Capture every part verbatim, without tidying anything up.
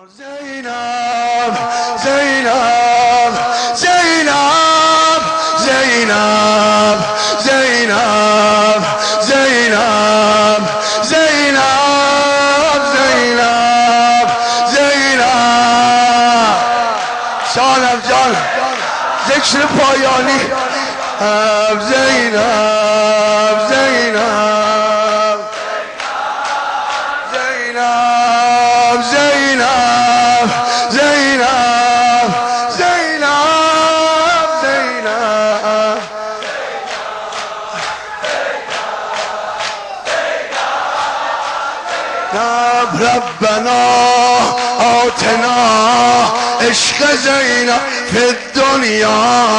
زینب زینب زینب زینب زینب زینب زینب زینب زینب جانم جان ذکر پایانی زینب زینب زینب زینب زینب زینب زینب ربنا آتنا عشق زینب فی الدنیا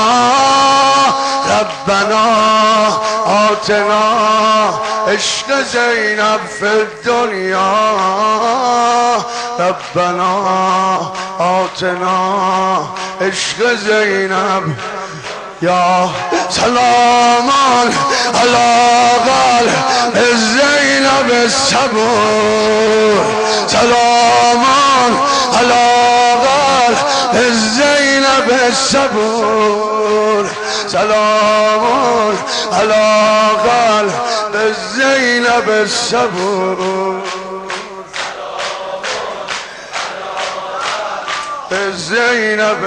ربنا آتنا عشق زینب فی الدنیا ربنا آتنا عشق زینب یا سلامان علی قلب زینب الصبور سلامان علی قلب زینب الصبور سلامان علی قلب زینب الصبور زینب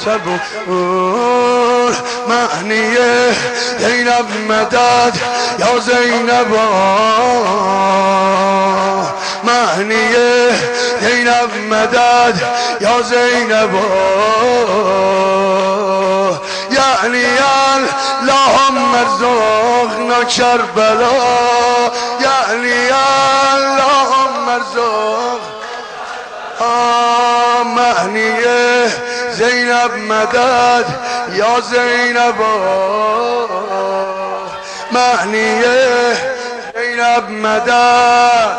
صبور معنی زینب مدد یا زینب معنی زینب مدد یا زینب یعنی اللهم ارزقنا کربلا یعنی اللهم ارزق معنی زینب مدد یا زینب معنی زینب مدد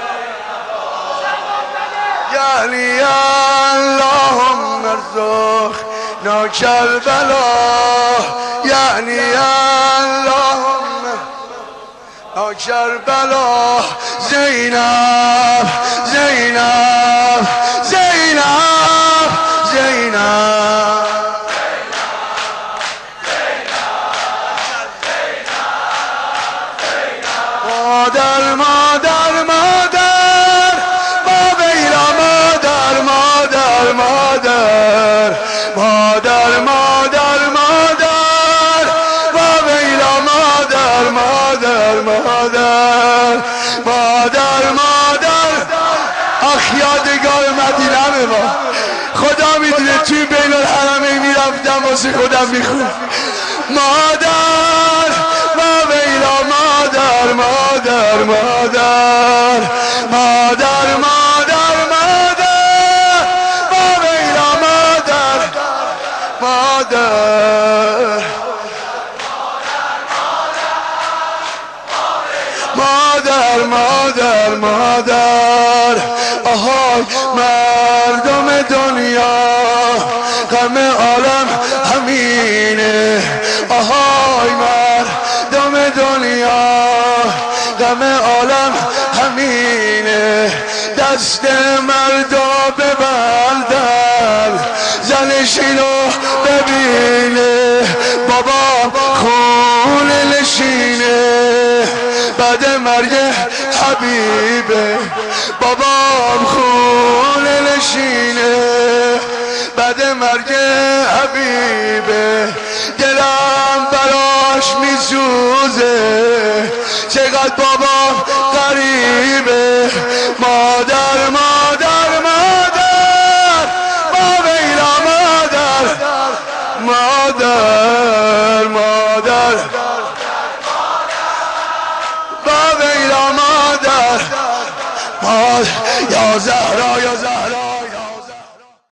یعنی اللهم ارزقنا کربلا یعنی اللهم کربلا زینب زینب زینب زینب مادر مادر مادر ما بیلا مادر مادر مادر مادر مادر مادر ما بیلا مادر مادر مادر مادر مادر آخ یادگار مدینه ما خدا میدونه توی بین الحرمین میرفتم واسه خودم میخونم مادر ما بیلا مادر مادر مادر مادر مادر مادر ما بیلا مادر مادر مادر مادر مادر آهای مردم دنیا غم عالم همینه آهای مردم دنیا غم عالم همینه دست مردا ببندن زنشینو ببینه بابا خون نشینه بعد مرگ حبیبه بابام خون نشینه بعد مرگ حبیبه دلم براش میسوزه چقدر بابام غریبه مادر مادر مادر ما بیلا مادر مادر مادر یا زهرا یا زهرا